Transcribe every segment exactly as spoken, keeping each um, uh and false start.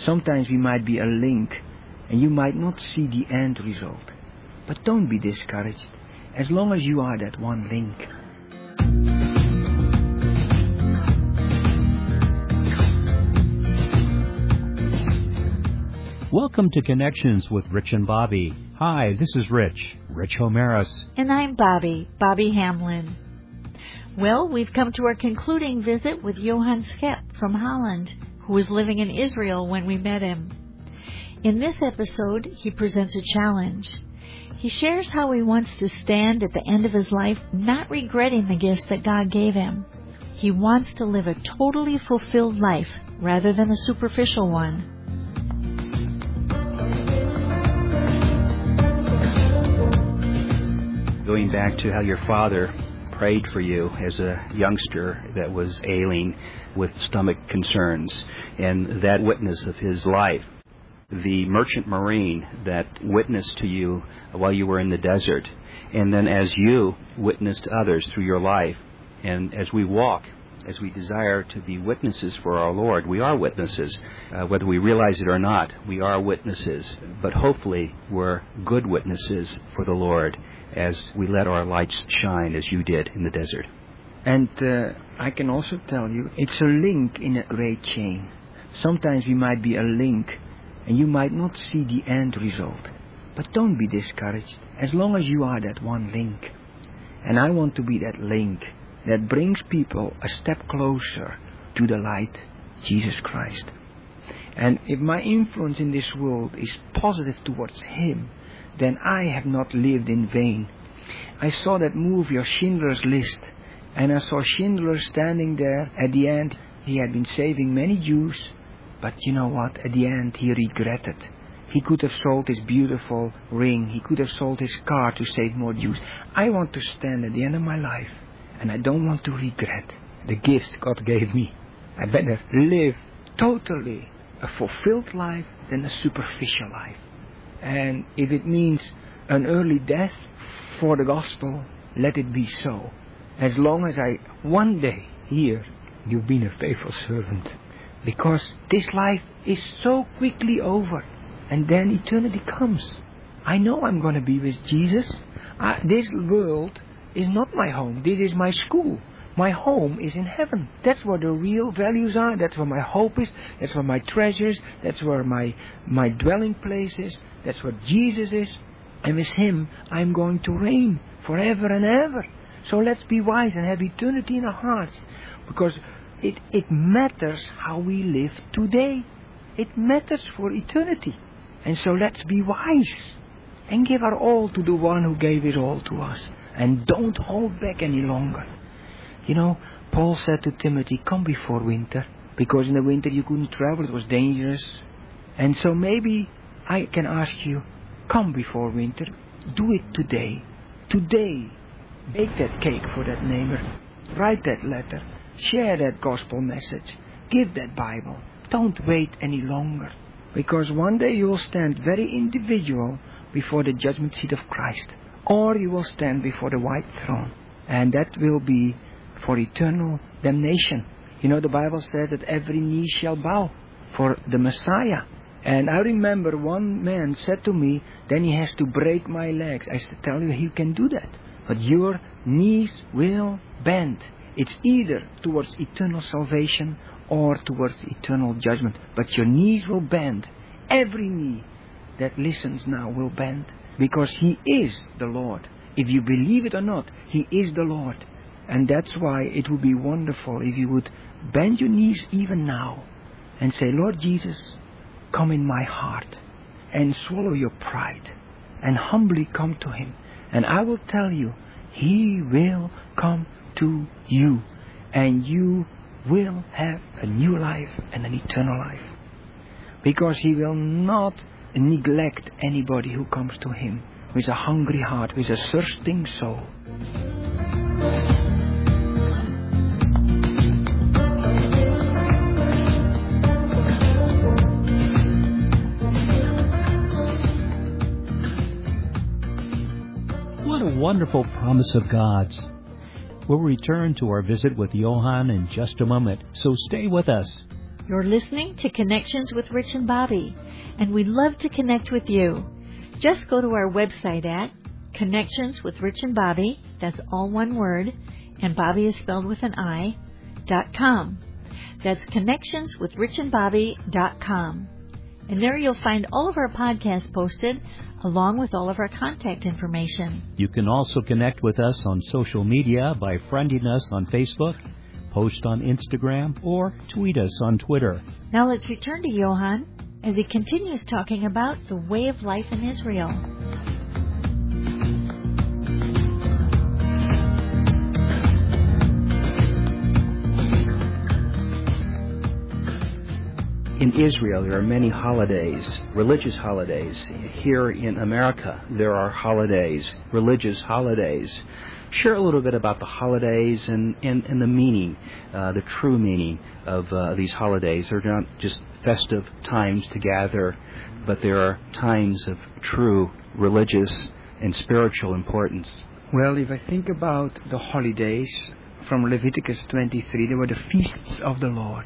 Sometimes we might be a link, and you might not see the end result. But don't be discouraged, as long as you are that one link. Welcome to Connections with Rich and Bobby. Hi, this is Rich, Rich Homeris. And I'm Bobby, Bobby Hamlin. Well, we've come to our concluding visit with Johann Schep from Holland, who was living in Israel when we met him. In this episode, he presents a challenge. He shares how he wants to stand at the end of his life not regretting the gifts that God gave him. He wants to live a totally fulfilled life rather than a superficial one. Going back to how your father prayed for you as a youngster that was ailing with stomach concerns, and that witness of his life, the merchant marine that witnessed to you while you were in the desert, and then as you witnessed to others through your life, and as we walk, as we desire to be witnesses for our Lord, we are witnesses. Uh, whether we realize it or not, we are witnesses, but hopefully we're good witnesses for the Lord, as we let our lights shine as you did in the desert. And uh, I can also tell you, it's a link in a great chain. Sometimes we might be a link, and you might not see the end result. But don't be discouraged, as long as you are that one link. And I want to be that link that brings people a step closer to the light, Jesus Christ. And if my influence in this world is positive towards Him, then I have not lived in vain. I saw that movie of Schindler's List, and I saw Schindler standing there. At the end, he had been saving many Jews, but you know what? At the end, he regretted. He could have sold his beautiful ring. He could have sold his car to save more Jews. I want to stand at the end of my life, and I don't want to regret the gifts God gave me. I better live totally a fulfilled life than a superficial life. And if it means an early death for the gospel, let it be so. As long as I one day hear, you've been a faithful servant. Because this life is so quickly over, and then eternity comes. I know I'm going to be with Jesus. Uh, this world is not my home. This is my school. My home is in heaven. That's where the real values are. That's where my hope is. That's where my treasures. That's where my my dwelling place is. That's where Jesus is. And with Him, I'm going to reign forever and ever. So let's be wise and have eternity in our hearts. Because it, it matters how we live today. It matters for eternity. And so let's be wise and give our all to the one who gave it all to us. And don't hold back any longer. You know, Paul said to Timothy, come before winter. Because in the winter you couldn't travel, it was dangerous. And so maybe I can ask you, come before winter. Do it today. Today. Bake that cake for that neighbor. Write that letter. Share that gospel message. Give that Bible. Don't wait any longer. Because one day you will stand very individual before the judgment seat of Christ. Or you will stand before the white throne. And that will be for eternal damnation. You know, the Bible says that every knee shall bow for the Messiah. And I remember one man said to me, then he has to break my legs. I said, tell you, he can do that. But your knees will bend. It's either towards eternal salvation or towards eternal judgment. But your knees will bend. Every knee that listens now will bend. Because He is the Lord. If you believe it or not, He is the Lord. And that's why it would be wonderful if you would bend your knees even now and say, Lord Jesus, come in my heart and swallow your pride and humbly come to Him. And I will tell you, He will come to you and you will have a new life and an eternal life. Because He will not neglect anybody who comes to Him with a hungry heart, with a thirsting soul. What a wonderful promise of God's. We'll return to our visit with Johann in just a moment, so stay with us. You're listening to Connections with Rich and Bobby, and we'd love to connect with you. Just go to our website at Connections with Rich and Bobby, that's all one word, and Bobby is spelled with an I, dot com. That's connections with rich and bobby dot com. And there you'll find all of our podcasts posted, along with all of our contact information. You can also connect with us on social media by friending us on Facebook, post on Instagram, or tweet us on Twitter. Now let's return to Johann as he continues talking about the way of life in Israel. In Israel, there are many holidays, religious holidays. Here in America, there are holidays, religious holidays. Share a little bit about the holidays and, and, and the meaning, uh, the true meaning of uh, these holidays. They're not just festive times to gather, but there are times of true religious and spiritual importance. Well, if I think about the holidays from Leviticus twenty-three, they were the feasts of the Lord.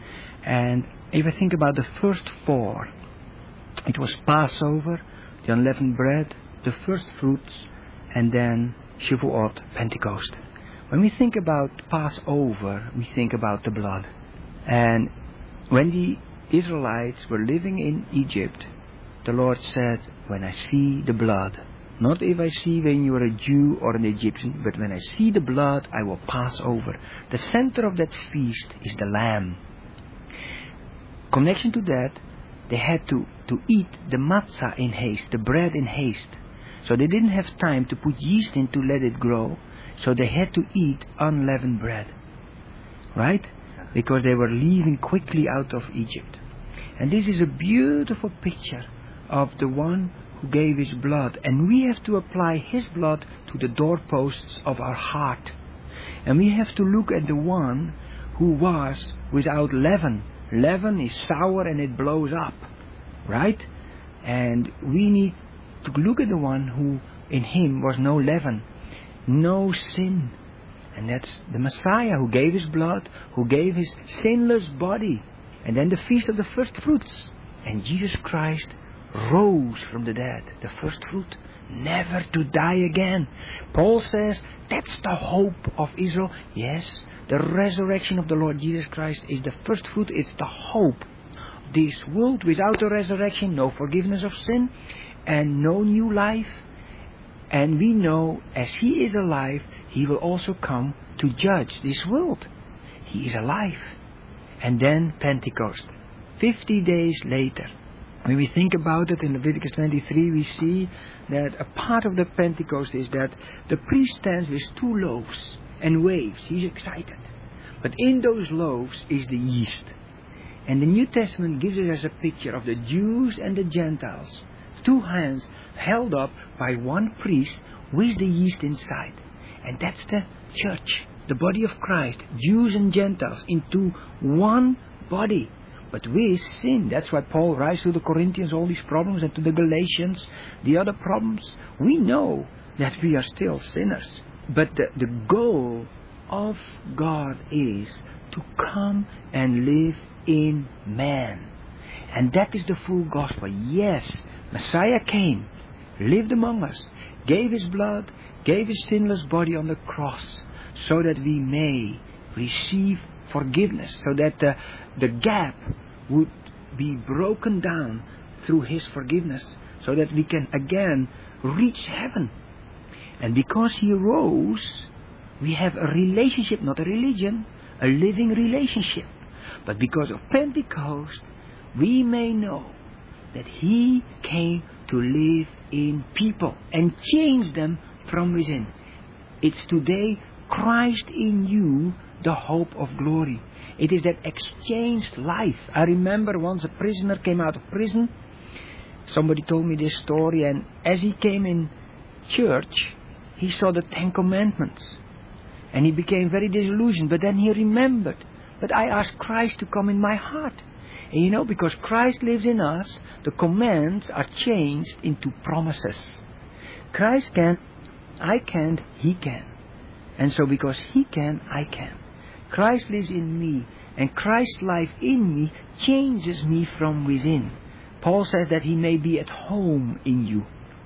And if I think about the first four, it was Passover, the unleavened bread, the first fruits, and then Shavuot, Pentecost. When we think about Passover, we think about the blood. And when the Israelites were living in Egypt, the Lord said, when I see the blood, not if I see when you are a Jew or an Egyptian, but when I see the blood, I will pass over. The center of that feast is the lamb. Connection to that, they had to, to eat the matzah in haste, the bread in haste. So they didn't have time to put yeast in to let it grow. So they had to eat unleavened bread. Right? Because they were leaving quickly out of Egypt. And this is a beautiful picture of the one who gave his blood. And we have to apply his blood to the doorposts of our heart. And we have to look at the one who was without leaven. Leaven is sour and it blows up. Right? And we need to look at the one who in him was no leaven, no sin. And that's the Messiah who gave his blood, who gave his sinless body. And then the feast of the first fruits. And Jesus Christ rose from the dead, the first fruit, never to die again. Paul says that's the hope of Israel. Yes, the resurrection of the Lord Jesus Christ is the first fruit. It's the hope. This world without the resurrection, no forgiveness of sin, and no new life. And we know as he is alive, he will also come to judge this world. He is alive. And then Pentecost, fifty days later. When we think about it in Leviticus twenty-three, we see that a part of the Pentecost is that the priest stands with two loaves and waves. He's excited. But in those loaves is the yeast. And the New Testament gives us as a picture of the Jews and the Gentiles. Two hands held up by one priest with the yeast inside. And that's the church, the body of Christ, Jews and Gentiles into one body. But with sin, that's why Paul writes to the Corinthians all these problems, and to the Galatians, the other problems. We know that we are still sinners. But the, the goal of God is to come and live in man. And that is the full gospel. Yes, Messiah came, lived among us, gave his blood, gave his sinless body on the cross, so that we may receive forgiveness, so that the, the gap would be broken down through his forgiveness, so that we can again reach heaven. And because he rose, we have a relationship, not a religion, a living relationship. But because of Pentecost, we may know that he came to live in people and change them from within. It's today Christ in you, the hope of glory. It is that exchanged life. I remember once a prisoner came out of prison. Somebody told me this story, and as he came in church, he saw the Ten Commandments. And he became very disillusioned. But then he remembered, but I asked Christ to come in my heart. And you know, because Christ lives in us, the commands are changed into promises. Christ can, I can't, he can. And so because he can, I can. Christ lives in me, and Christ's life in me changes me from within. Paul says that he may be at home in you.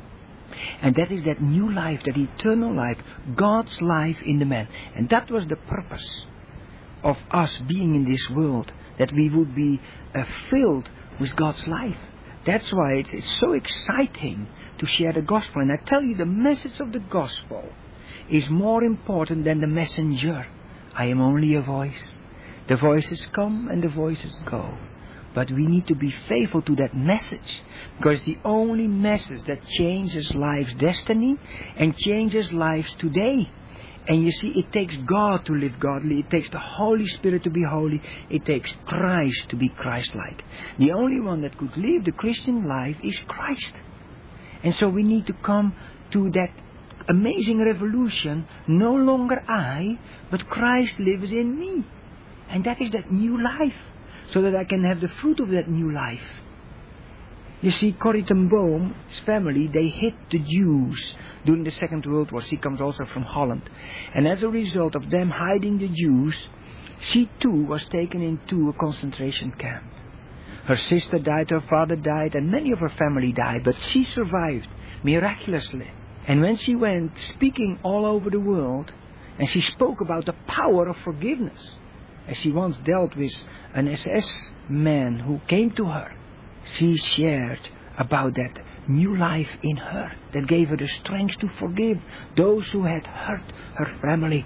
And that is that new life, that eternal life, God's life in the man. And that was the purpose of us being in this world, that we would be uh, filled with God's life. That's why it's, it's so exciting to share the gospel. And I tell you, the message of the gospel is more important than the messenger. I am only a voice. The voices come and the voices go. But we need to be faithful to that message, because it's the only message that changes life's destiny and changes lives today. And you see, it takes God to live godly. It takes the Holy Spirit to be holy. It takes Christ to be Christ-like. The only one that could live the Christian life is Christ. And so we need to come to that amazing revolution. No longer I, but Christ lives in me. And that is that new life, so that I can have the fruit of that new life. You see, Corrie ten Boom's family, they hid the Jews during the Second World War. She comes also from Holland. And as a result of them hiding the Jews, she too was taken into a concentration camp. Her sister died, her father died, and many of her family died, but she survived miraculously. And when she went speaking all over the world, and she spoke about the power of forgiveness, as she once dealt with an S S man who came to her, she shared about that new life in her that gave her the strength to forgive those who had hurt her family.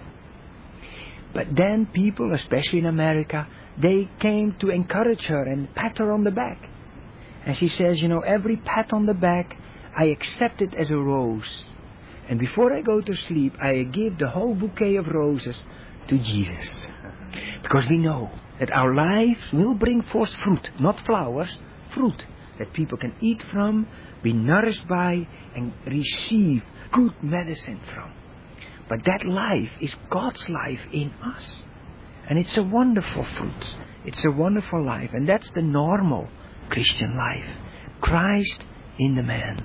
But then people, especially in America, they came to encourage her and pat her on the back. And she says, you know, every pat on the back, I accept it as a rose. And before I go to sleep, I give the whole bouquet of roses to Jesus. Because we know that our lives will bring forth fruit, not flowers, fruit that people can eat from, be nourished by, and receive good medicine from. But that life is God's life in us. And it's a wonderful fruit. It's a wonderful life. And that's the normal Christian life. Christ in the man.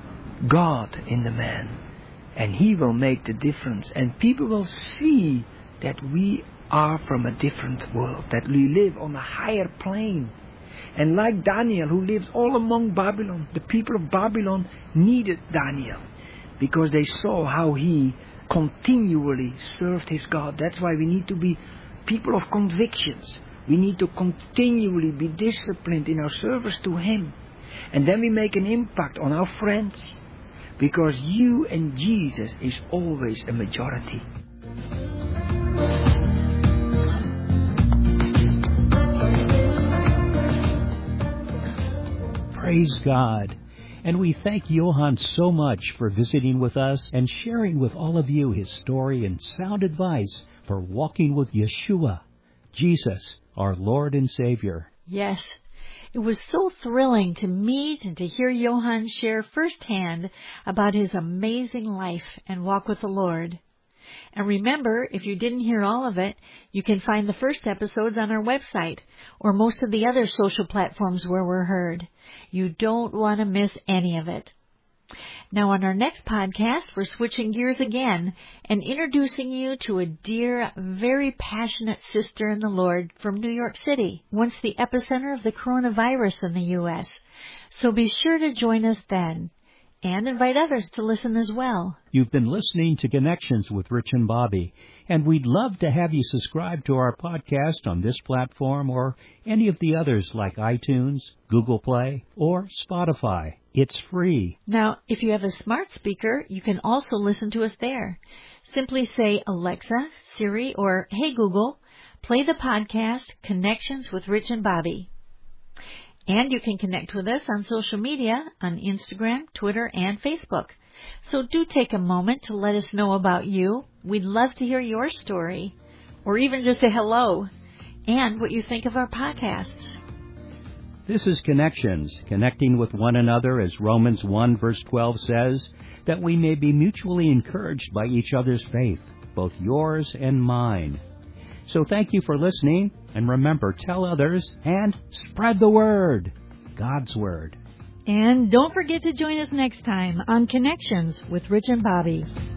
God in the man. And He will make the difference. And people will see that we are from a different world, that we live on a higher plane. And like Daniel, who lives all among Babylon, the people of Babylon needed Daniel, because they saw how he continually served his God. That's why we need to be people of convictions. We need to continually be disciplined in our service to Him. And then we make an impact on our friends, because you and Jesus is always a majority. Praise God. And we thank Johann so much for visiting with us and sharing with all of you his story and sound advice for walking with Yeshua, Jesus, our Lord and Savior. Yes, it was so thrilling to meet and to hear Johann share firsthand about his amazing life and walk with the Lord. And remember, if you didn't hear all of it, you can find the first episodes on our website or most of the other social platforms where we're heard. You don't want to miss any of it. Now, on our next podcast, we're switching gears again and introducing you to a dear, very passionate sister in the Lord from New York City, once the epicenter of the coronavirus in the U S. So be sure to join us then. And invite others to listen as well. You've been listening to Connections with Rich and Bobby, and we'd love to have you subscribe to our podcast on this platform or any of the others like iTunes, Google Play, or Spotify. It's free. Now, if you have a smart speaker, you can also listen to us there. Simply say, Alexa, Siri, or Hey Google, play the podcast Connections with Rich and Bobby. And you can connect with us on social media, on Instagram, Twitter, and Facebook. So do take a moment to let us know about you. We'd love to hear your story, or even just say hello, and what you think of our podcasts. This is Connections, connecting with one another, as Romans one verse twelve says, that we may be mutually encouraged by each other's faith, both yours and mine. So thank you for listening, and remember, tell others and spread the word, God's word. And don't forget to join us next time on Connections with Rich and Bobby.